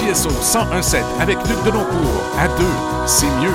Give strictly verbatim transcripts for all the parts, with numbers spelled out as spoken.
C S O cent un sept avec Luc Deloncourt. À deux, c'est mieux.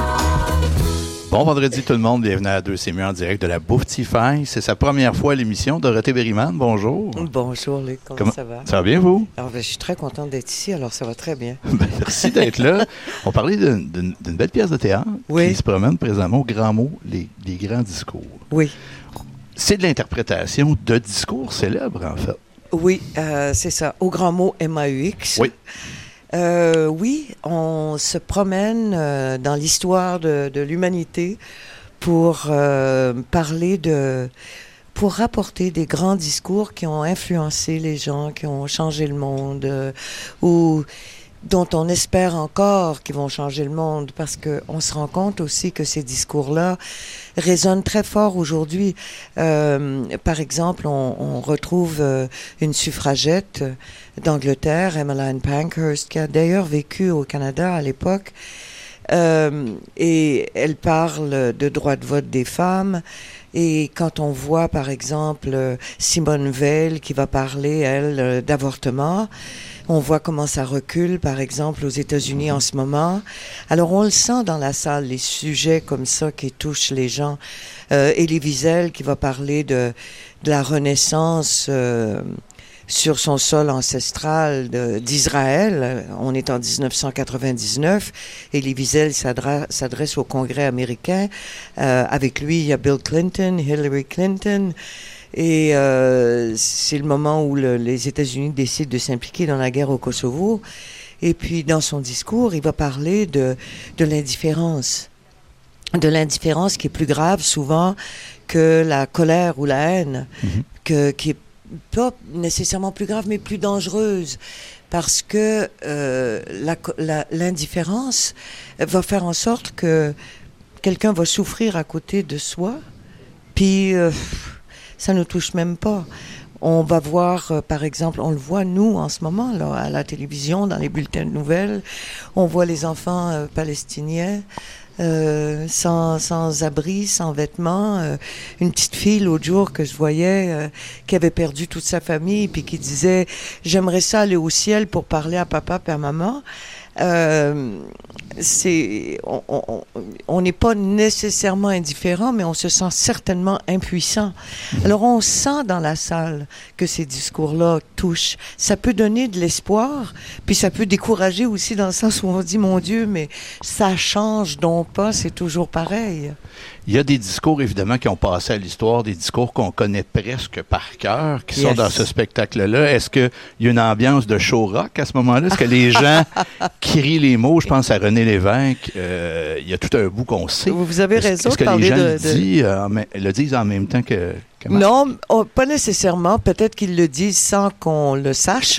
Bon vendredi tout le monde, bienvenue à deux, c'est mieux en direct de la Bouftify. C'est sa première fois à l'émission. Dorothée Berryman, bonjour. Bonjour Luc, comment, comment ça va? Ça va bien vous? Alors, ben, je suis très contente d'être ici, alors ça va très bien. Ben, merci d'être là. On parlait d'une, d'une, d'une belle pièce de théâtre oui. qui se promène présentement au grand mot, les, les grands discours. Oui. C'est de l'interprétation de discours célèbres en fait. Oui, euh, c'est ça, au grand mot M A U X. Oui. Euh, oui, on se promène euh, dans l'histoire de, de l'humanité pour euh, parler de, pour rapporter des grands discours qui ont influencé les gens, qui ont changé le monde, euh, ou dont on espère encore qu'ils vont changer le monde, parce que on se rend compte aussi que ces discours-là résonnent très fort aujourd'hui. Euh, par exemple, on, on retrouve euh, une suffragette d'Angleterre, Emmeline Pankhurst, qui a d'ailleurs vécu au Canada à l'époque, euh, et elle parle de droit de vote des femmes. Et quand on voit, par exemple, Simone Veil qui va parler, elle, d'avortement, on voit comment ça recule, par exemple, aux États-Unis en ce moment. Alors, on le sent dans la salle, les sujets comme ça qui touchent les gens. Euh, Elie Wiesel qui va parler de, de la Renaissance euh, sur son sol ancestral de, d'Israël. On est en dix-neuf cent quatre-vingt-dix-neuf. Elie Wiesel s'adresse, s'adresse au Congrès américain. Euh, avec lui, il y a Bill Clinton, Hillary Clinton. Et euh, c'est le moment où le, les États-Unis décident de s'impliquer dans la guerre au Kosovo. Et puis, dans son discours, il va parler de, de l'indifférence. De l'indifférence qui est plus grave souvent que la colère ou la haine, mm-hmm. que, qui est pas nécessairement plus grave, mais plus dangereuse. Parce que euh, la, la, l'indifférence va faire en sorte que quelqu'un va souffrir à côté de soi, puis... Euh, ça ne nous touche même pas. On va voir, euh, par exemple, on le voit, nous, en ce moment, là, à la télévision, dans les bulletins de nouvelles, on voit les enfants euh, palestiniens euh, sans, sans abri, sans vêtements. Euh, une petite fille, l'autre jour, que je voyais, euh, qui avait perdu toute sa famille, puis qui disait « J'aimerais ça aller au ciel pour parler à papa et à maman ». Euh, c'est, on n'est pas nécessairement indifférent, mais on se sent certainement impuissant. Alors on sent dans la salle que ces discours-là touchent. Ça peut donner de l'espoir, puis ça peut décourager aussi dans le sens où on dit, mon Dieu, mais ça change donc pas, c'est toujours pareil. Il y a des discours, évidemment, qui ont passé à l'histoire, des discours qu'on connaît presque par cœur, qui yes. sont dans ce spectacle-là. Est-ce qu'il y a une ambiance de show rock à ce moment-là? Est-ce que les gens crient les mots? Je pense à René Lévesque. Euh, il y a tout un bout qu'on sait. Vous avez est-ce, raison est-ce de parler de... de... Est-ce que les gens le, disent, euh, le disent en même temps que... que non, oh, pas nécessairement. Peut-être qu'ils le disent sans qu'on le sache,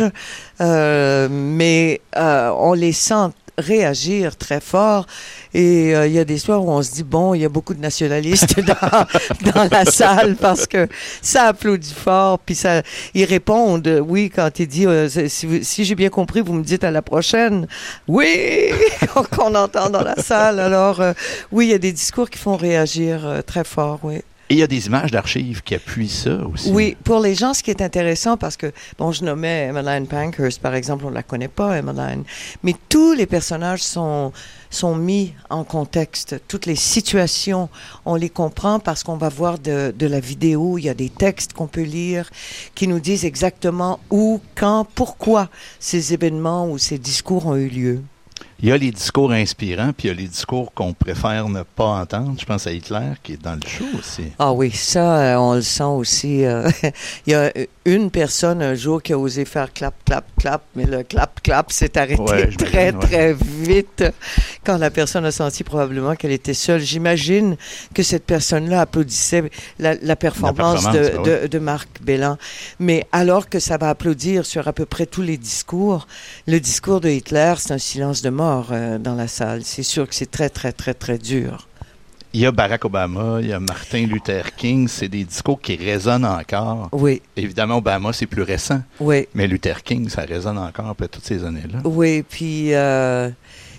euh, mais euh, on les sent réagir très fort. Et il euh, y a des soirs où on se dit, bon, il y a beaucoup de nationalistes dans, dans la salle parce que ça applaudit fort, puis ça, ils répondent, oui, quand il dit, euh, si, si j'ai bien compris, vous me dites à la prochaine, oui, qu'on entend dans la salle. Alors, euh, oui, il y a des discours qui font réagir euh, très fort, oui. Et il y a des images d'archives qui appuient ça aussi. Oui, pour les gens, ce qui est intéressant, parce que, bon, je nommais Emmeline Pankhurst, par exemple, on ne la connaît pas, Emmeline, mais tous les personnages sont, sont mis en contexte. Toutes les situations, on les comprend parce qu'on va voir de, de la vidéo, il y a des textes qu'on peut lire qui nous disent exactement où, quand, pourquoi ces événements ou ces discours ont eu lieu. Il y a les discours inspirants, puis il y a les discours qu'on préfère ne pas entendre. Je pense à Hitler, qui est dans le show aussi. Ah oui, ça, euh, on le sent aussi. Euh, il y a une personne un jour qui a osé faire clap, clap, clap, mais le clap, clap s'est arrêté ouais, très, ouais. très vite quand la personne a senti probablement qu'elle était seule. J'imagine que cette personne-là applaudissait la, la performance, la performance de, ouais. de, de Marc Bellan. Mais alors que ça va applaudir sur à peu près tous les discours, le discours de Hitler, c'est un silence de mort. Euh, dans la salle. C'est sûr que c'est très, très, très, très dur. Il y a Barack Obama, il y a Martin Luther King, c'est des discours qui résonnent encore. Oui. Évidemment, Obama, c'est plus récent. Oui. Mais Luther King, ça résonne encore après toutes ces années-là. Oui, puis euh,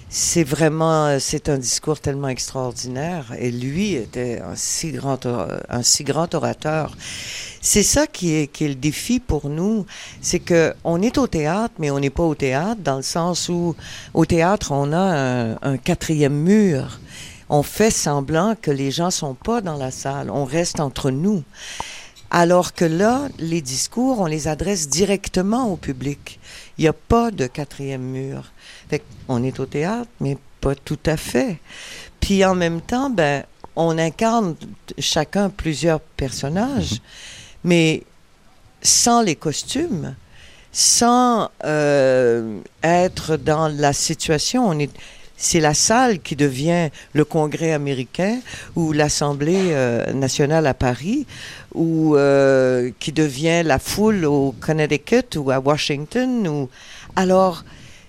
c'est vraiment, c'est un discours tellement extraordinaire. Et lui était un si grand, un si grand orateur. C'est ça qui est, qui est le défi pour nous. C'est que on est au théâtre, mais on n'est pas au théâtre dans le sens où, au théâtre, on a un, un quatrième mur. On fait semblant que les gens sont pas dans la salle. On reste entre nous. Alors que là, les discours, on les adresse directement au public. Il n'y a pas de quatrième mur. Fait qu'on est au théâtre, mais pas tout à fait. Puis en même temps, ben, on incarne chacun plusieurs personnages, mmh. mais sans les costumes, sans euh, être dans la situation. On est... C'est la salle qui devient le Congrès américain ou l'Assemblée euh, nationale à Paris ou euh, qui devient la foule au Connecticut ou à Washington. Ou... Alors,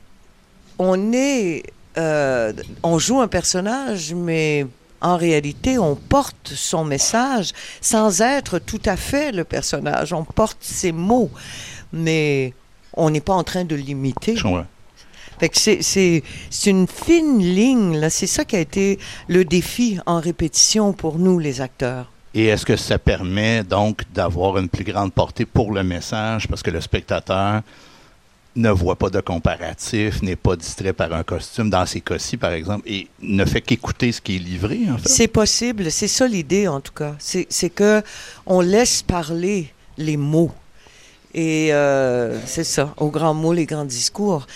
on est, euh, on joue un personnage, mais en réalité, on porte son message sans être tout à fait le personnage. On porte ses mots, mais on n'est pas en train de l'imiter. Ouais. Fait que c'est, c'est, c'est une fine ligne, là. C'est ça qui a été le défi en répétition pour nous, les acteurs. Et est-ce que ça permet donc d'avoir une plus grande portée pour le message parce que le spectateur ne voit pas de comparatif, n'est pas distrait par un costume, dans ces cas-ci, par exemple, et ne fait qu'écouter ce qui est livré, en fait? C'est possible. C'est ça l'idée, en tout cas. C'est, c'est que on laisse parler les mots. Et euh, c'est ça, aux grands mots, les grands discours.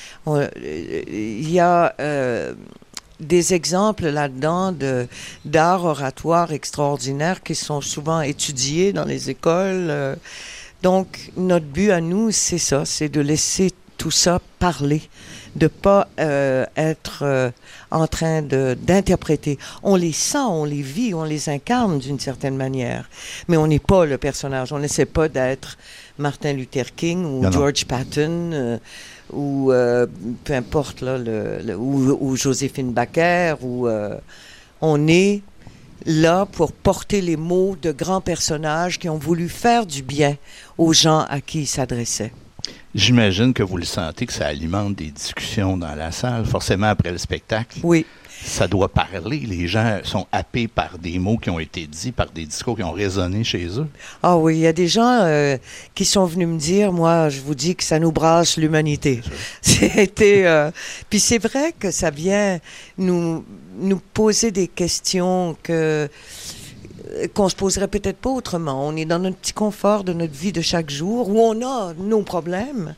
Il y a euh, des exemples là-dedans de, d'art oratoire extraordinaires qui sont souvent étudiés dans les écoles. Euh, donc, notre but à nous, c'est ça, c'est de laisser tout ça parler, de pas euh, être euh, en train de, d'interpréter. On les sent, on les vit, on les incarne d'une certaine manière, mais on n'est pas le personnage. On n'essaie pas d'être Martin Luther King ou non, George non. Patton euh, ou euh, peu importe là, le, le, ou, ou Joséphine Baker. Ou euh, on est là pour porter les mots de grands personnages qui ont voulu faire du bien aux gens à qui ils s'adressaient. J'imagine que vous le sentez que ça alimente des discussions dans la salle, forcément après le spectacle. Oui. Ça doit parler. Les gens sont happés par des mots qui ont été dits, par des discours qui ont résonné chez eux. Ah oui, il y a des gens euh, qui sont venus me dire, moi, je vous dis que ça nous brasse l'humanité. C'était, euh... Puis c'est vrai que ça vient nous, nous poser des questions que... qu'on se poserait peut-être pas autrement. On est dans notre petit confort de notre vie de chaque jour, où on a nos problèmes,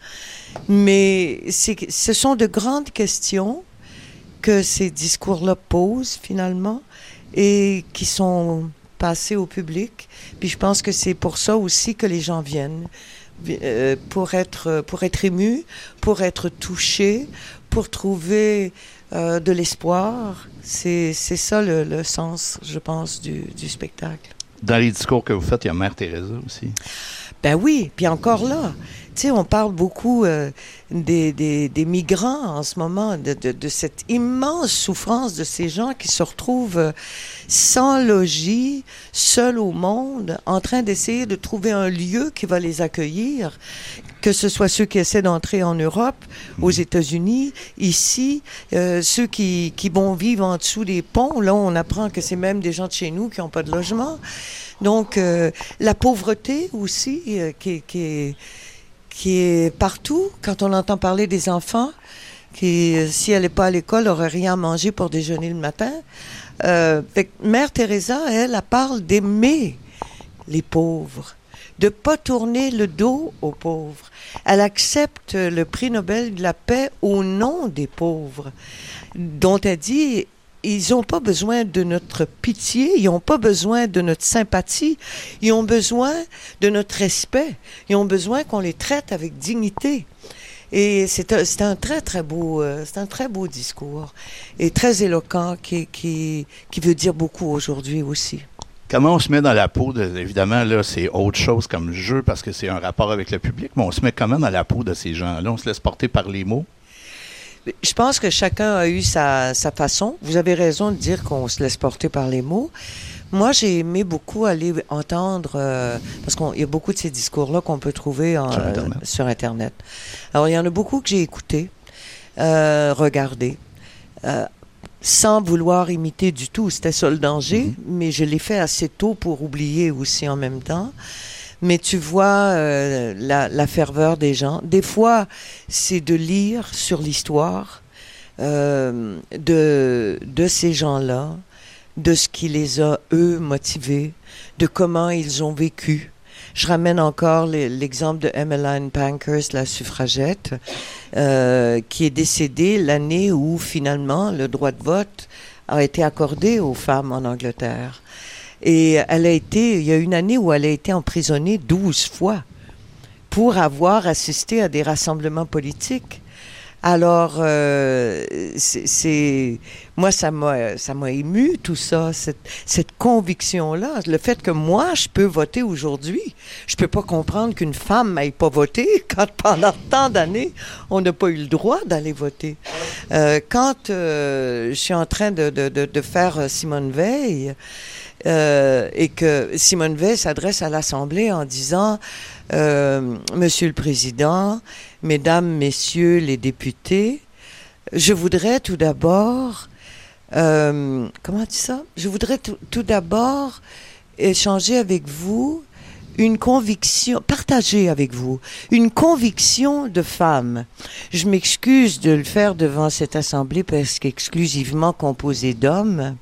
mais c'est, ce sont de grandes questions que ces discours-là posent, finalement, et qui sont passés au public. Puis je pense que c'est pour ça aussi que les gens viennent, euh, pour être, pour être émus, pour être touchés, pour trouver euh, de l'espoir. C'est, c'est ça le, le sens, je pense, du, du spectacle. Dans les discours que vous faites, il y a Mère Teresa aussi. Ben oui, puis encore là, tu sais, on parle beaucoup euh, des, des, des migrants en ce moment, de, de, de cette immense souffrance de ces gens qui se retrouvent euh, sans logis, seuls au monde, en train d'essayer de trouver un lieu qui va les accueillir, que ce soit ceux qui essaient d'entrer en Europe, aux États-Unis, ici, euh, ceux qui, qui vont vivre en dessous des ponts. Là, on apprend que c'est même des gens de chez nous qui n'ont pas de logement. Donc, euh, la pauvreté aussi, euh, qui, qui, est, qui est partout. Quand on entend parler des enfants qui, si elle n'est pas à l'école, n'auraient rien à manger pour déjeuner le matin. Euh, fait que Mère Teresa, elle, elle parle d'aimer les pauvres, de ne pas tourner le dos aux pauvres. Elle accepte le prix Nobel de la paix au nom des pauvres, dont elle dit... Ils n'ont pas besoin de notre pitié, ils n'ont pas besoin de notre sympathie, ils ont besoin de notre respect, ils ont besoin qu'on les traite avec dignité. Et c'est un, c'est un très très beau, euh, c'est un très beau discours et très éloquent qui, qui, qui veut dire beaucoup aujourd'hui aussi. Comment on se met dans la peau de, évidemment, là, c'est autre chose comme jeu parce que c'est un rapport avec le public, mais on se met comment dans la peau de ces gens-là? On se laisse porter par les mots? Je pense que chacun a eu sa, sa façon. Vous avez raison de dire qu'on se laisse porter par les mots. Moi, j'ai aimé beaucoup aller entendre, euh, parce qu'il y a beaucoup de ces discours-là qu'on peut trouver en, sur, Internet. Euh, sur Internet. Alors, il y en a beaucoup que j'ai écoutés, euh, regardés. euh, sans vouloir imiter du tout. C'était ça le danger, mm-hmm. mais je l'ai fait assez tôt pour oublier aussi en même temps. Mais tu vois euh, la, la ferveur des gens. Des fois, c'est de lire sur l'histoire euh, de, de ces gens-là, de ce qui les a, eux, motivés, de comment ils ont vécu. Je ramène encore les, l'exemple de Emmeline Pankhurst, la suffragette, euh, qui est décédée l'année où, finalement, le droit de vote a été accordé aux femmes en Angleterre. Et elle a été, il y a une année où elle a été emprisonnée douze fois pour avoir assisté à des rassemblements politiques. Alors, euh, c'est, c'est, moi, ça m'a, ça m'a ému tout ça, cette, cette conviction-là, le fait que moi, je peux voter aujourd'hui. Je peux pas comprendre qu'une femme n'aille pas voter quand pendant tant d'années, on n'a pas eu le droit d'aller voter. Euh, quand euh, je suis en train de, de, de, de faire Simone Veil, Euh, et que Simone Veil s'adresse à l'Assemblée en disant euh, « Monsieur le Président, Mesdames, Messieurs les députés, je voudrais tout d'abord... Euh, comment on dit ça? Je voudrais tout, tout d'abord échanger avec vous une conviction, partager avec vous une conviction de femme. Je m'excuse de le faire devant cette Assemblée parce qu'exclusivement composée d'hommes.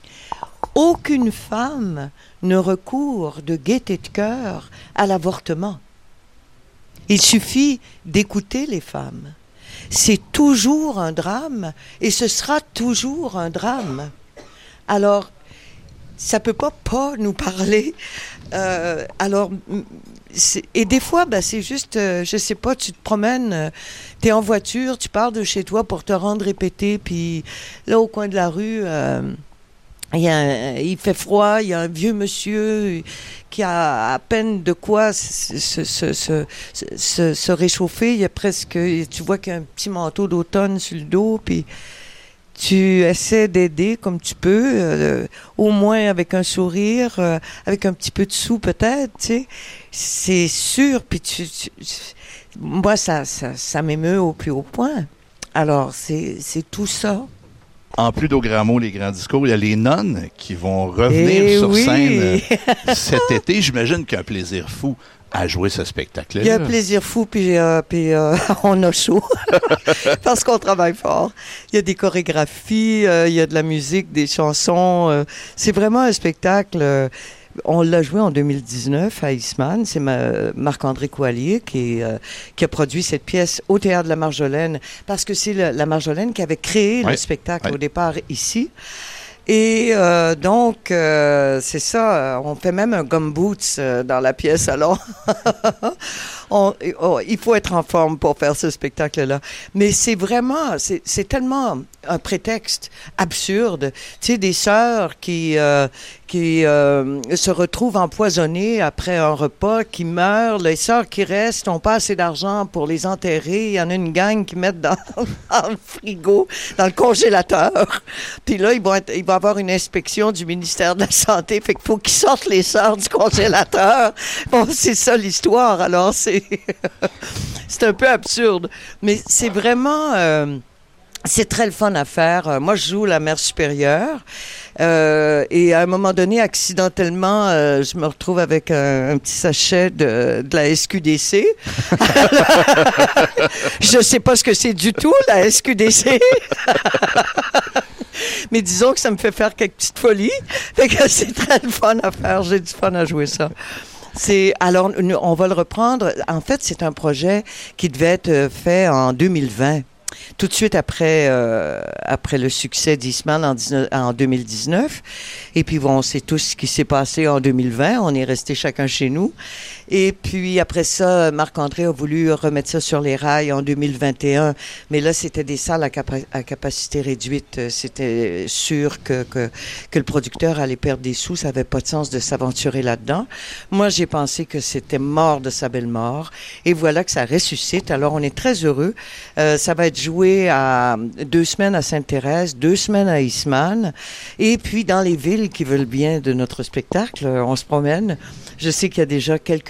Aucune femme ne recourt de gaieté de cœur à l'avortement. Il suffit d'écouter les femmes. C'est toujours un drame et ce sera toujours un drame. Alors, ça peut pas pas nous parler. Euh, alors, c'est, et des fois, ben, c'est juste, euh, je sais pas, tu te promènes, euh, t'es en voiture, tu pars de chez toi pour te rendre répéter, puis là, au coin de la rue... Euh, Il, y a un, il fait froid, il y a un vieux monsieur qui a à peine de quoi se, se, se, se, se, se réchauffer. Il y a presque, tu vois qu'il y a un petit manteau d'automne sur le dos, puis tu essaies d'aider comme tu peux, euh, au moins avec un sourire, euh, avec un petit peu de sous peut-être, tu sais. C'est sûr, puis tu, tu, moi, ça, ça, ça m'émeut au plus haut point. Alors, c'est, c'est tout ça. En plus d'Au Grand Mot, les grands discours, il y a les nonnes qui vont revenir Et sur oui. scène euh, cet été. J'imagine qu'il y a un plaisir fou à jouer ce spectacle-là. Il y a un plaisir fou, puis, euh, puis euh, on a chaud, parce qu'on travaille fort. Il y a des chorégraphies, euh, il y a de la musique, des chansons. Euh, c'est vraiment un spectacle... Euh, on l'a joué en deux mille dix-neuf à Eastman. C'est ma, Marc-André Coallier qui, euh, qui a produit cette pièce au Théâtre de la Marjolaine, parce que c'est le, la Marjolaine qui avait créé ouais. le spectacle ouais. au départ ici. Et euh, donc, euh, c'est ça, on fait même un gumboots euh, dans la pièce, alors on, oh, il faut être en forme pour faire ce spectacle-là. Mais c'est vraiment, c'est, c'est tellement un prétexte absurde. Tu sais, des sœurs qui, euh, qui euh, se retrouvent empoisonnées après un repas, qui meurent, les sœurs qui restent n'ont pas assez d'argent pour les enterrer. Il y en a une gang qui mettent dans, dans le frigo, dans le congélateur. Puis là, ils vont être, ils vont avoir une inspection du ministère de la Santé. Fait qu'il faut qu'ils sortent les sœurs du congélateur. Bon, c'est ça l'histoire. Alors, c'est, c'est un peu absurde. Mais c'est vraiment... Euh, c'est très le fun à faire. Moi, je joue la mère supérieure. Euh, et à un moment donné, accidentellement, euh, je me retrouve avec un, un petit sachet de, de la S Q D C. Je ne sais pas ce que c'est du tout, la S Q D C. Mais disons que ça me fait faire quelques petites folies. Fait que c'est très le fun à faire. J'ai du fun à jouer ça. C'est, alors, on va le reprendre. En fait, c'est un projet qui devait être fait en deux mille vingt. Tout de suite après, euh, après le succès d'Eastman en, en deux mille dix-neuf. Et puis, bon, on sait tous ce qui s'est passé en deux mille vingt. On est resté chacun chez nous. Et puis, après ça, Marc-André a voulu remettre ça sur les rails en deux mille vingt et un. Mais là, c'était des salles à, capa- à capacité réduite. C'était sûr que, que, que le producteur allait perdre des sous. Ça n'avait pas de sens de s'aventurer là-dedans. Moi, j'ai pensé que c'était mort de sa belle mort. Et voilà que ça ressuscite. Alors, on est très heureux. Euh, ça va être joué à deux semaines à Sainte-Thérèse, deux semaines à Eastman. Et puis, dans les villes qui veulent bien de notre spectacle, on se promène. Je sais qu'il y a déjà quelques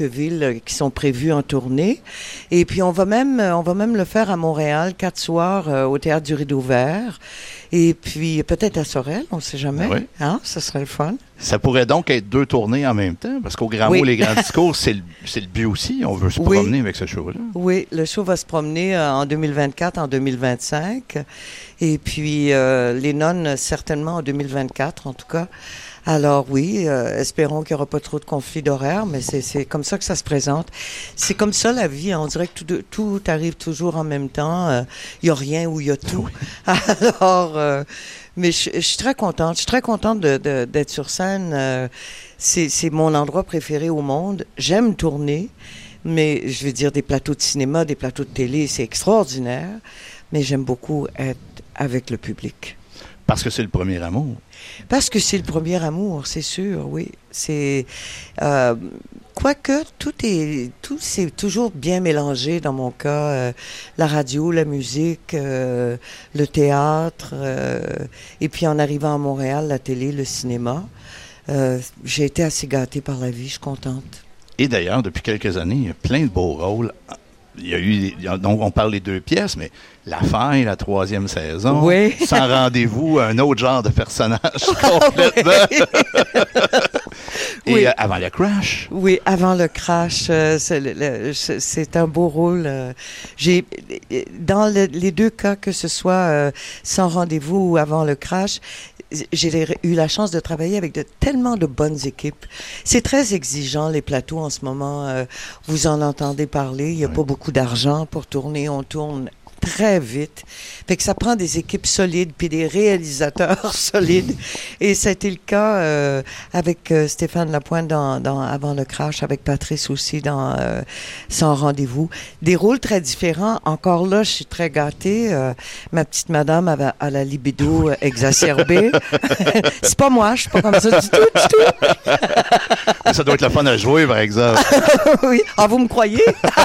villes qui sont prévues en tournée. Et puis, on va même, on va même le faire à Montréal, quatre soirs euh, au Théâtre du Rideau Vert. Et puis, peut-être à Sorel, on ne sait jamais. Ben oui. Hein? Ça serait le fun. Ça pourrait donc être deux tournées en même temps, parce qu'au Grand Oui. Mot, les grands discours, c'est le, c'est le but aussi. On veut se Oui. promener avec ce show-là. Oui, le show va se promener euh, en deux mille vingt-quatre, en deux mille vingt-cinq. Et puis, euh, les nonnes, certainement en deux mille vingt-quatre, en tout cas. Alors oui, euh, espérons qu'il n'y aura pas trop de conflits d'horaire, mais c'est, c'est comme ça que ça se présente. C'est comme ça la vie, hein. On dirait que tout, de, tout arrive toujours en même temps. Il euh, n'y a rien ou il y a tout. Oui. Alors, euh, mais je, je suis très contente. Je suis très contente de, de, d'être sur scène. Euh, c'est, c'est mon endroit préféré au monde. J'aime tourner, mais je veux dire des plateaux de cinéma, des plateaux de télé, c'est extraordinaire. Mais j'aime beaucoup être avec le public. Parce que c'est le premier amour. Parce que c'est le premier amour, c'est sûr, oui. C'est euh, quoique tout est tout c'est toujours bien mélangé dans mon cas. Euh, la radio, la musique, euh, le théâtre, euh, et puis en arrivant à Montréal, la télé, le cinéma. Euh, j'ai été assez gâtée par la vie, je suis contente. Et d'ailleurs, depuis quelques années, il y a plein de beaux rôles. Il y a eu, il y a, donc on parle des deux pièces, mais La Faille, la troisième saison, oui. Sans rendez-vous, un autre genre de personnage complètement. Et oui. euh, avant le crash. Oui, avant le crash, euh, c'est, le, le, c'est un beau rôle. Euh, j'ai, dans le, les deux cas, que ce soit euh, Sans rendez-vous ou avant le crash, j'ai eu la chance de travailler avec de, tellement de bonnes équipes. C'est très exigeant, les plateaux en ce moment. Euh, vous en entendez parler. Il n'y a oui. pas beaucoup d'argent pour tourner. On tourne très vite. Fait que ça prend des équipes solides puis des réalisateurs solides. Et ça a été le cas euh, avec euh, Stéphane Lapointe dans, dans Avant le crash, avec Patrice aussi dans euh, Sans rendez-vous. Des rôles très différents. Encore là, je suis très gâtée. Euh, ma petite madame avait à la libido exacerbée. C'est pas moi, je suis pas comme ça du tout, du tout. Ça doit être le fun à jouer, par exemple. Oui. Ah, vous me croyez?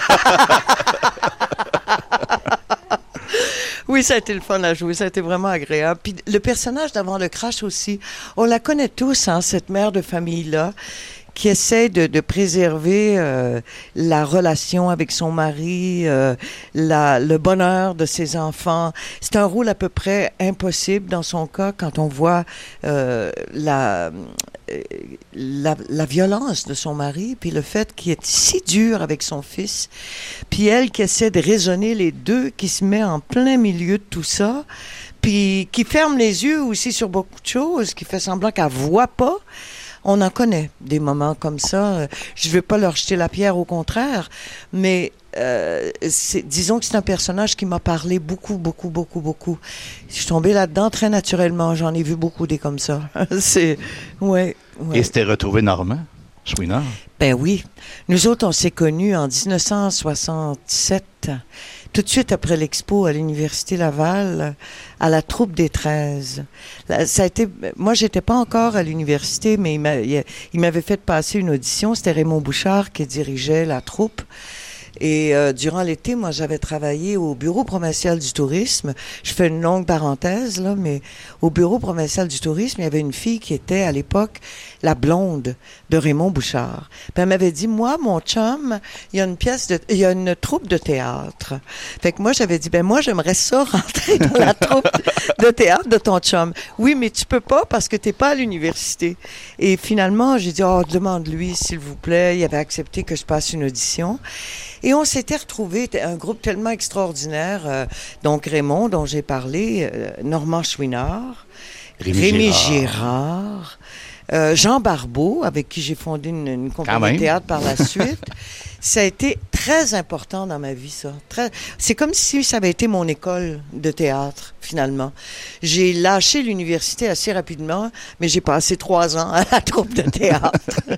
Oui, ça a été le fun à jouer, ça a été vraiment agréable. Puis le personnage d'Avant le crash aussi, on la connaît tous, hein, cette mère de famille-là, qui essaie de, de préserver euh, la relation avec son mari, euh, la, le bonheur de ses enfants. C'est un rôle à peu près impossible dans son cas quand on voit euh, la, la, la violence de son mari, puis le fait qu'il est si dur avec son fils, puis elle qui essaie de raisonner les deux, qui se met en plein milieu de tout ça, puis qui ferme les yeux aussi sur beaucoup de choses, qui fait semblant qu'elle voit pas. On en connaît des moments comme ça. Je ne veux pas leur jeter la pierre, au contraire, mais euh, c'est, disons que c'est un personnage qui m'a parlé beaucoup, beaucoup, beaucoup, beaucoup. Je suis tombée là-dedans très naturellement. J'en ai vu beaucoup des comme ça. c'est, ouais, ouais. Et c'était retrouvé Normand, Chouinard? Ben oui. Nous autres, on s'est connus en dix-neuf cent soixante-sept, tout de suite après l'expo à l'Université Laval, à la Troupe des treize. Là, ça a été, moi, j'étais pas encore à l'université, mais il, m'a, il, il m'avait fait passer une audition. C'était Raymond Bouchard qui dirigeait la troupe. Et euh, durant l'été, moi, j'avais travaillé au Bureau provincial du tourisme. Je fais une longue parenthèse, là, mais au Bureau provincial du tourisme, il y avait une fille qui était, à l'époque, la blonde de Raymond Bouchard. Puis elle m'avait dit, moi, mon chum, il y a une pièce de, il y a une troupe de théâtre. Fait que moi, j'avais dit, ben moi, j'aimerais ça rentrer dans la troupe de théâtre de ton chum. Oui, mais tu peux pas parce que t'es pas à l'université. Et finalement, j'ai dit, oh, demande-lui, s'il vous plaît. Il avait accepté que je passe une audition. Et on s'était retrouvés, un groupe tellement extraordinaire, euh, donc Raymond, dont j'ai parlé, euh, Normand Chouinard, Rémi, Rémi Gérard, Gérard euh, Jean Barbeau, avec qui j'ai fondé une, une compagnie de théâtre par la suite. Ça a été très important dans ma vie, ça. Très, c'est comme si ça avait été mon école de théâtre, finalement. J'ai lâché l'université assez rapidement, mais j'ai passé trois ans à la troupe de théâtre.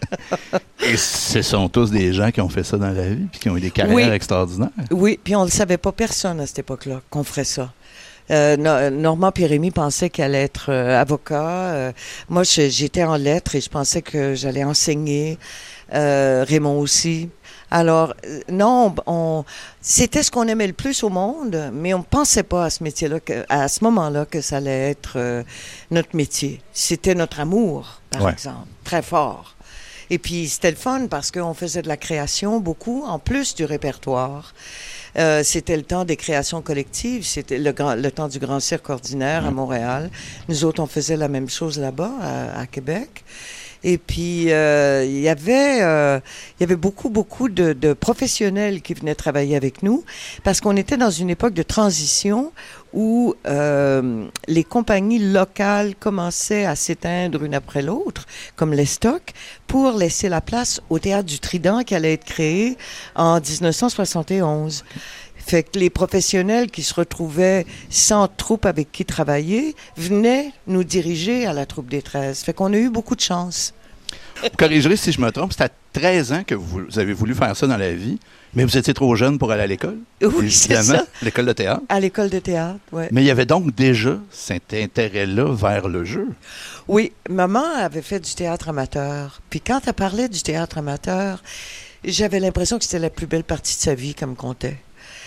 Et ce sont tous des gens qui ont fait ça dans la vie, puis qui ont eu des carrières oui. extraordinaires. Oui, puis on ne le savait pas, personne à cette époque-là, qu'on ferait ça. Euh, no, Normand et Rémi pensaient qu'elle allait être euh, avocat. Euh, moi, je, j'étais en lettres et je pensais que j'allais enseigner. Euh, Raymond aussi. Alors, non, on, c'était ce qu'on aimait le plus au monde, mais on ne pensait pas à ce métier-là, que, à ce moment-là, que ça allait être euh, notre métier. C'était notre amour, par ouais. exemple, très fort. Et puis, c'était le fun parce qu'on faisait de la création beaucoup, en plus du répertoire. Euh, c'était le temps des créations collectives, c'était le, grand, le temps du Grand Cirque ordinaire à Montréal. Nous autres, on faisait la même chose là-bas, à, à Québec. Et puis, euh, il y avait, euh, il y avait beaucoup, beaucoup de, de professionnels qui venaient travailler avec nous parce qu'on était dans une époque de transition où euh, les compagnies locales commençaient à s'éteindre une après l'autre, comme les stocks, pour laisser la place au Théâtre du Trident qui allait être créé en dix-neuf cent soixante et onze. Fait que les professionnels qui se retrouvaient sans troupe avec qui travailler venaient nous diriger à la troupe des treize. Fait qu'on a eu beaucoup de chance. Vous corrigerez si je me trompe, c'est à treize ans que vous avez voulu faire ça dans la vie, mais vous étiez trop jeune pour aller à l'école. Oui, c'est ça. L'école de théâtre. À l'école de théâtre, oui. Mais il y avait donc déjà cet intérêt-là vers le jeu. Oui, maman avait fait du théâtre amateur. Puis quand elle parlait du théâtre amateur, j'avais l'impression que c'était la plus belle partie de sa vie qu'elle me contait.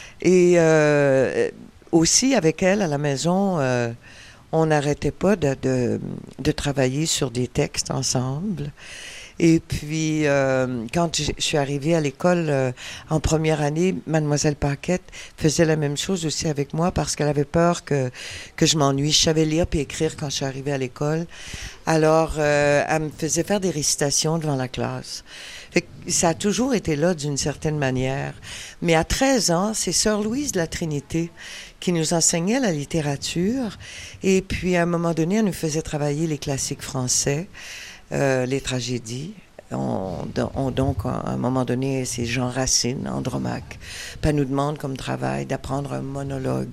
Et euh, aussi, avec elle, à la maison, euh, on n'arrêtait pas de, de, de travailler sur des textes ensemble. Et puis, euh, quand je suis arrivée à l'école euh, en première année, Mademoiselle Paquette faisait la même chose aussi avec moi parce qu'elle avait peur que, que je m'ennuie. Je savais lire puis écrire quand je suis arrivée à l'école. Alors, euh, elle me faisait faire des récitations devant la classe. Fait que ça a toujours été là d'une certaine manière. Mais à treize ans, c'est Sœur Louise de la Trinité qui nous enseignait la littérature. Et puis, à un moment donné, elle nous faisait travailler les classiques français. Euh, les tragédies. On, on, donc, à un moment donné, c'est Jean Racine, Andromaque. Puis elle nous demande comme travail d'apprendre un monologue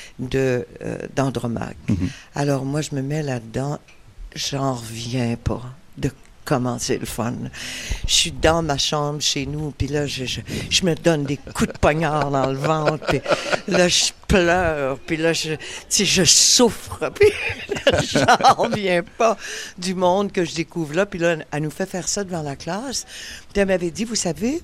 de, euh, d'Andromaque. Mm-hmm. Alors, moi, je me mets là-dedans. J'en reviens pas de comment c'est le fun. Je suis dans ma chambre chez nous, puis là, je, je, je me donne des coups de poignard dans le ventre, puis là, je pleure, puis là, je, tu sais, je souffre, puis là, j'en reviens pas du monde que je découvre là, puis là, elle nous fait faire ça devant la classe. Puis elle m'avait dit, vous savez,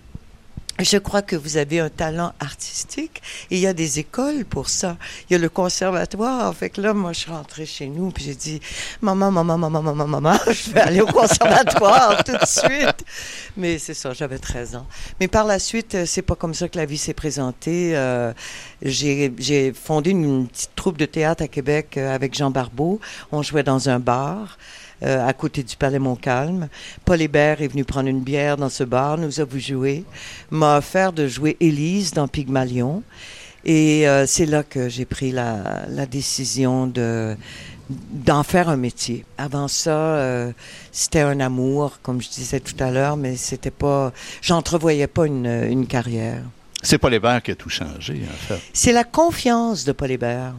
je crois que vous avez un talent artistique et il y a des écoles pour ça. Il y a le conservatoire. Fait que là, moi, je suis rentrée chez nous puis j'ai dit, maman, maman, maman, maman, maman, je vais aller au conservatoire tout de suite. Mais c'est ça, j'avais treize ans. Mais par la suite, c'est pas comme ça que la vie s'est présentée. Euh, j'ai, j'ai fondé une petite troupe de théâtre à Québec avec Jean Barbeau. On jouait dans un bar. Euh, à côté du Palais Montcalm. Paul Hébert est venu prendre une bière dans ce bar, nous a vu jouer, m'a offert de jouer Élise dans Pygmalion. Et euh, c'est là que j'ai pris la, la décision de, d'en faire un métier. Avant ça, euh, c'était un amour, comme je disais tout à l'heure, mais c'était pas, j'entrevoyais pas une, une carrière. C'est Paul Hébert qui a tout changé, en fait. C'est la confiance de Paul Hébert.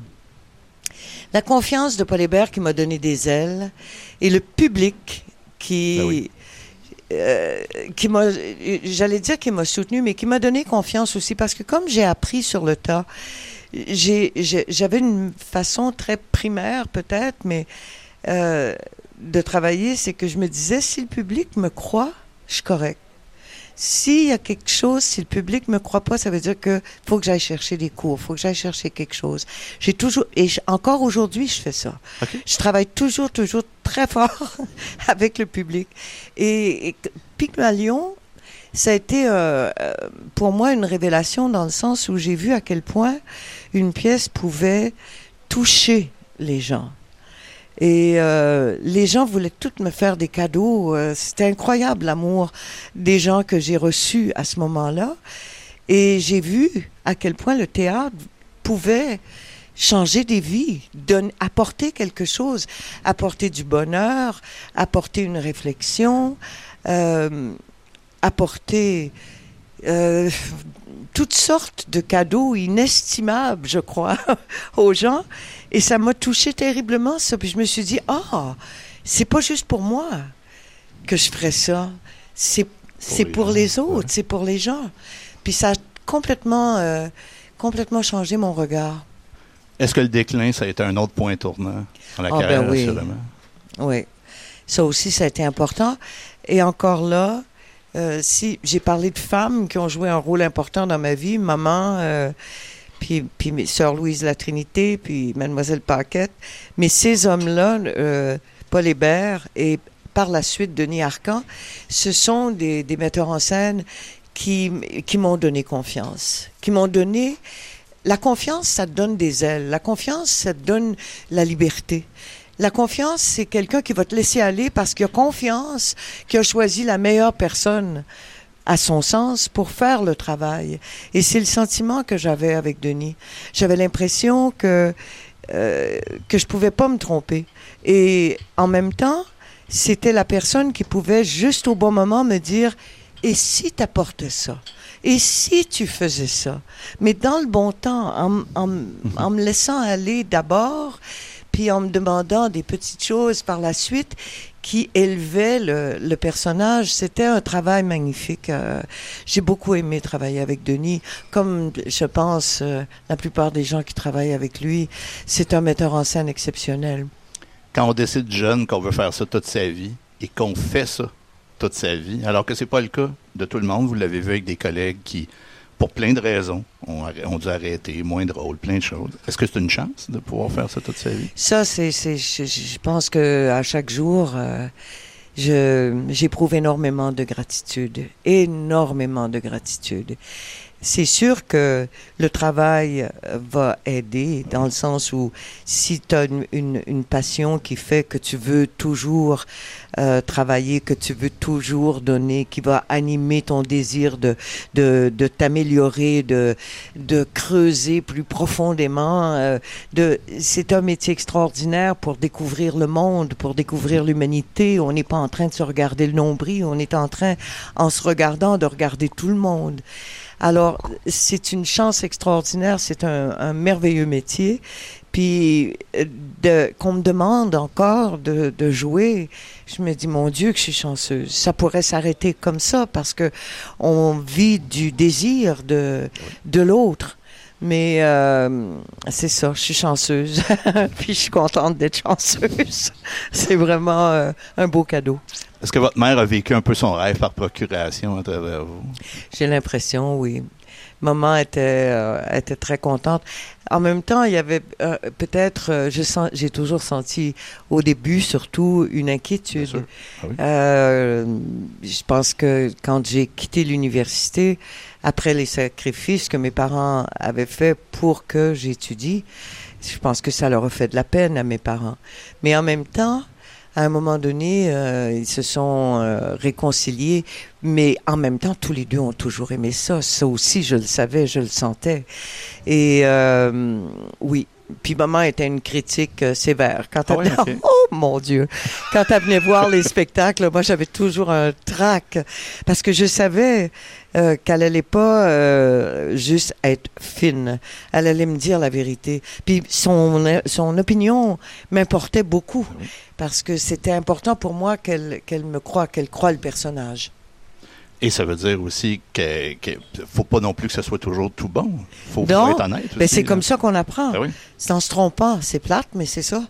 La confiance de Paul Hébert qui m'a donné des ailes et le public qui, ben oui. euh, qui m'a, j'allais dire qui m'a soutenu, mais qui m'a donné confiance aussi parce que comme j'ai appris sur le tas, j'ai, j'ai, j'avais une façon très primaire peut-être, mais euh, de travailler, c'est que je me disais si le public me croit, je suis correct. S'il y a quelque chose, si le public me croit pas, ça veut dire que faut que j'aille chercher des cours, faut que j'aille chercher quelque chose. J'ai toujours, et je, encore aujourd'hui, je fais ça. Okay. Je travaille toujours, toujours très fort avec le public. Et, et Pygmalion, ça a été euh, pour moi une révélation dans le sens où j'ai vu à quel point une pièce pouvait toucher les gens. Et euh, les gens voulaient tous me faire des cadeaux. Euh, c'était incroyable l'amour des gens que j'ai reçus à ce moment-là. Et j'ai vu à quel point le théâtre pouvait changer des vies, donner, apporter quelque chose, apporter du bonheur, apporter une réflexion, euh, apporter euh, toutes sortes de cadeaux inestimables, je crois, aux gens. Et ça m'a touché terriblement, ça. Puis je me suis dit, ah, oh, c'est pas juste pour moi que je ferais ça. C'est, c'est pour les autres, ouais. C'est pour les gens. Puis ça a complètement, euh, complètement changé mon regard. Est-ce que le déclin, ça a été un autre point tournant dans la oh, carrière, ben oui. Assurément? Oui. Ça aussi, ça a été important. Et encore là, euh, si j'ai parlé de femmes qui ont joué un rôle important dans ma vie, maman... Euh, puis, puis Sœur Louise de la Trinité, puis Mademoiselle Paquette. Mais ces hommes-là, euh, Paul Hébert et par la suite, Denis Arcand, ce sont des, des metteurs en scène qui, qui m'ont donné confiance, qui m'ont donné... La confiance, ça te donne des ailes. La confiance, ça te donne la liberté. La confiance, c'est quelqu'un qui va te laisser aller parce qu'il a confiance, qu'il a choisi la meilleure personne à son sens pour faire le travail. Et c'est le sentiment que j'avais avec Denis. J'avais l'impression que, euh, que je pouvais pas me tromper. Et en même temps, c'était la personne qui pouvait juste au bon moment me dire « Et si t'apportais ça? Et si tu faisais ça? » Mais dans le bon temps, en, en, en me laissant aller d'abord, puis en me demandant des petites choses par la suite qui élevaient le, le personnage. C'était un travail magnifique. Euh, j'ai beaucoup aimé travailler avec Denis. Comme je pense euh, la plupart des gens qui travaillent avec lui, c'est un metteur en scène exceptionnel. Quand on décide jeune qu'on veut faire ça toute sa vie et qu'on fait ça toute sa vie, alors que c'est pas le cas de tout le monde. Vous l'avez vu avec des collègues qui, pour plein de raisons, ont, ont dû arrêter, moins drôle, plein de choses. Est-ce que c'est une chance de pouvoir faire ça toute sa vie? Ça, c'est, c'est je, je pense que à chaque jour, euh, je, j'éprouve énormément de gratitude, énormément de gratitude. C'est sûr que le travail va aider dans le sens où si tu as une, une, une passion qui fait que tu veux toujours euh, travailler, que tu veux toujours donner, qui va animer ton désir de, de, de t'améliorer, de, de creuser plus profondément. Euh, de, c'est un métier extraordinaire pour découvrir le monde, pour découvrir l'humanité. On n'est pas en train de se regarder le nombril, on est en train, en se regardant, de regarder tout le monde. Alors, c'est une chance extraordinaire, c'est un, un merveilleux métier. Puis, de, qu'on me demande encore de, de jouer, je me dis, mon Dieu, que je suis chanceuse. Ça pourrait s'arrêter comme ça parce que on vit du désir de, de l'autre. Mais euh, c'est ça, je suis chanceuse. Puis, je suis contente d'être chanceuse. C'est vraiment euh, un beau cadeau. Est-ce que votre mère a vécu un peu son rêve par procuration à travers vous? J'ai l'impression, oui. Maman était, euh, était très contente. En même temps, il y avait euh, peut-être, euh, je sens, j'ai toujours senti au début surtout une inquiétude. Ah oui? euh, je pense que quand j'ai quitté l'université, après les sacrifices que mes parents avaient faits pour que j'étudie, je pense que ça leur a fait de la peine à mes parents. Mais en même temps, à un moment donné, euh, ils se sont euh, réconciliés, mais en même temps, tous les deux ont toujours aimé ça. Ça aussi, je le savais, je le sentais. Et euh, oui, puis maman était une critique euh, sévère. Quand elle, oh, oui, okay. Oh mon Dieu! Quand elle venait voir les spectacles, moi, j'avais toujours un trac parce que je savais euh, qu'elle allait pas euh, juste être fine. Elle allait me dire la vérité. Puis son, son opinion m'importait beaucoup parce que c'était important pour moi qu'elle, qu'elle me croie, qu'elle croie le personnage. Et ça veut dire aussi qu'il ne faut pas non plus que ce soit toujours tout bon. Il faut, non, faut être honnête aussi. Ben c'est là. Comme ça qu'on apprend. Ben oui. C'est en se trompant. C'est plate, mais c'est ça.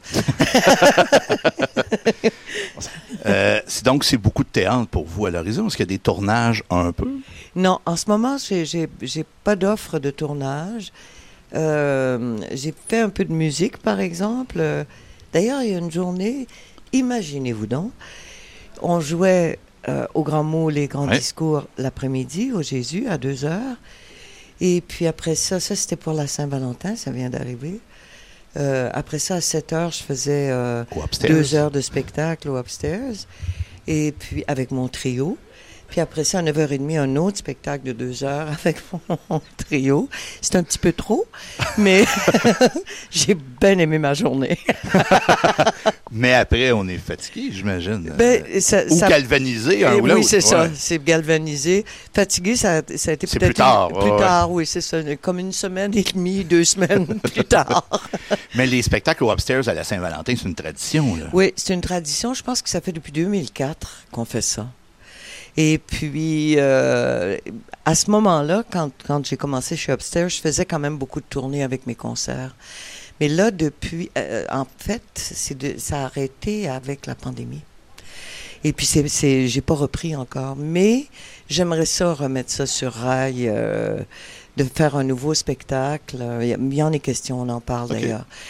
euh, c'est donc, c'est beaucoup de théâtre pour vous à l'horizon. Est-ce qu'il y a des tournages un peu? Non, en ce moment, j'ai, j'ai, j'ai pas d'offre de tournage. Euh, j'ai fait un peu de musique, par exemple. D'ailleurs, il y a une journée, imaginez-vous donc, on jouait... Euh, au Grand Mot, les grands ouais. discours l'après-midi, au Jésus, à deux heures. Et puis après ça, ça c'était pour la Saint-Valentin, ça vient d'arriver. Euh, après ça, à sept heures, je faisais euh, deux heures de spectacle au Upstairs. Et puis avec mon trio. Puis après ça, à neuf heures trente, un autre spectacle de deux heures avec mon trio. C'est un petit peu trop, mais j'ai bien aimé ma journée. Mais après, on est fatigué, j'imagine. Ben, ça, ou ça, galvanisé, un ou ou l'autre. Oui, c'est ouais. ça. C'est galvanisé. Fatigué, ça, ça a été c'est peut-être... plus tard. Une, plus ouais, tard, ouais. oui, c'est ça. Comme une semaine et demie, deux semaines plus tard. Mais les spectacles au Upstairs à la Saint-Valentin, c'est une tradition, là. Oui, c'est une tradition. Je pense que ça fait depuis deux mille quatre qu'on fait ça. Et puis, euh, à ce moment-là, quand, quand j'ai commencé chez Upstairs, je faisais quand même beaucoup de tournées avec mes concerts. Mais là, depuis, euh, en fait, c'est de, ça a arrêté avec la pandémie. Et puis, c'est, c'est, j'ai pas repris encore. Mais j'aimerais ça, remettre ça sur rail, euh, de faire un nouveau spectacle. Il y en est question, on en parle okay. d'ailleurs.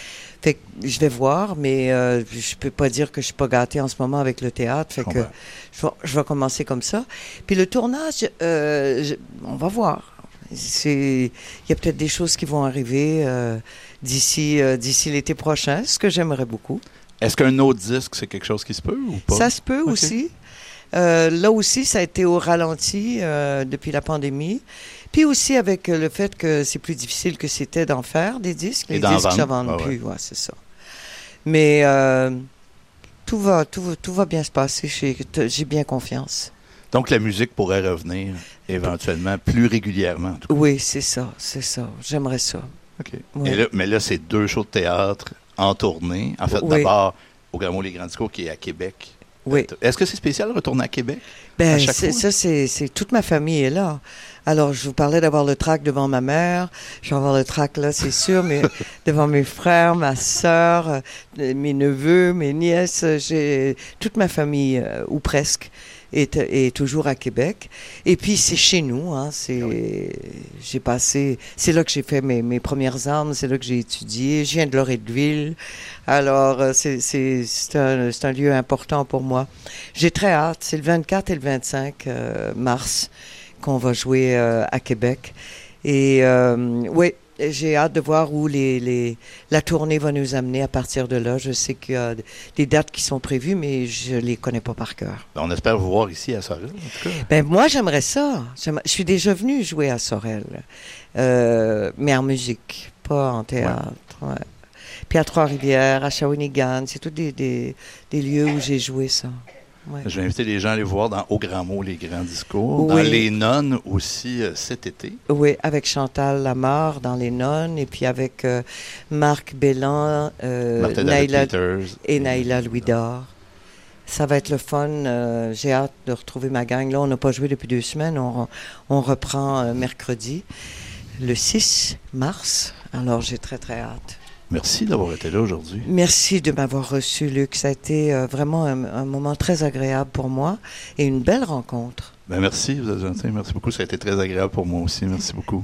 Fait que je vais voir, mais euh, je peux pas dire que je suis pas gâtée en ce moment avec le théâtre. Fait que je vais, je vais commencer comme ça. Puis le tournage, euh, je, on va voir. C'est, il y a peut-être des choses qui vont arriver euh, d'ici, euh, d'ici l'été prochain, ce que j'aimerais beaucoup. Est-ce qu'un autre disque, c'est quelque chose qui se peut ou pas? Ça se peut okay. aussi. Euh, là aussi, ça a été au ralenti euh, depuis la pandémie. Puis aussi avec le fait que c'est plus difficile que c'était d'en faire des disques. Les disques, ça ne vend ah, plus. Ouais. Ouais, c'est ça. Mais euh, tout va, tout, tout va bien se passer. J'ai, j'ai bien confiance. Donc, la musique pourrait revenir éventuellement plus régulièrement. En tout cas. Oui, c'est ça, c'est ça. J'aimerais ça. OK. Oui. Et là, mais là, c'est deux shows de théâtre en tournée. En fait, oui. d'abord, au Grand Mot Les Grands Discours, qui est à Québec. Oui. Est-ce que c'est spécial de retourner à Québec? Ben, à chaque c'est, fois? Ça, c'est, c'est toute ma famille est là. Alors, je vous parlais d'avoir le trac devant ma mère. Je vais avoir le trac là, c'est sûr, mais devant mes frères, ma sœur, mes neveux, mes nièces. J'ai toute ma famille, euh, ou presque, est, est toujours à Québec. Et puis, c'est chez nous. Hein, c'est, oui. J'ai passé... C'est là que j'ai fait mes, mes premières armes. C'est là que j'ai étudié. Je viens de Loretteville. Alors, c'est, c'est, c'est, un, c'est un lieu important pour moi. J'ai très hâte. C'est le vingt-quatre et le vingt-cinq euh, mars qu'on va jouer euh, à Québec. Et euh, oui, j'ai hâte de voir où les, les, la tournée va nous amener à partir de là. Je sais qu'il y a des dates qui sont prévues, mais je ne les connais pas par cœur. On espère vous voir ici à Sorel, en tout cas. Ben, moi, j'aimerais ça. J'aimerais, je suis déjà venue jouer à Sorel, euh, mais en musique, pas en théâtre. Ouais. Ouais. Puis à Trois-Rivières, à Shawinigan, c'est tous des, des, des lieux où j'ai joué ça. Ouais. Je vais inviter les gens à aller voir dans Au Grand Mot Les Grands Discours, oui. dans Les Nonnes aussi euh, cet été. Oui, avec Chantal Lamarre dans Les Nonnes et puis avec euh, Marc Bellan euh, Naïla, et Naïla Louis-Dor. Ça va être le fun. Euh, j'ai hâte de retrouver ma gang. Là, on n'a pas joué depuis deux semaines. On, on reprend euh, mercredi, le six mars. Alors, j'ai très, très hâte. Merci d'avoir été là aujourd'hui. Merci de m'avoir reçu, Luc. Ça a été euh, vraiment un, un moment très agréable pour moi et une belle rencontre. Ben merci, vous êtes gentil. Merci beaucoup. Ça a été très agréable pour moi aussi. Merci beaucoup.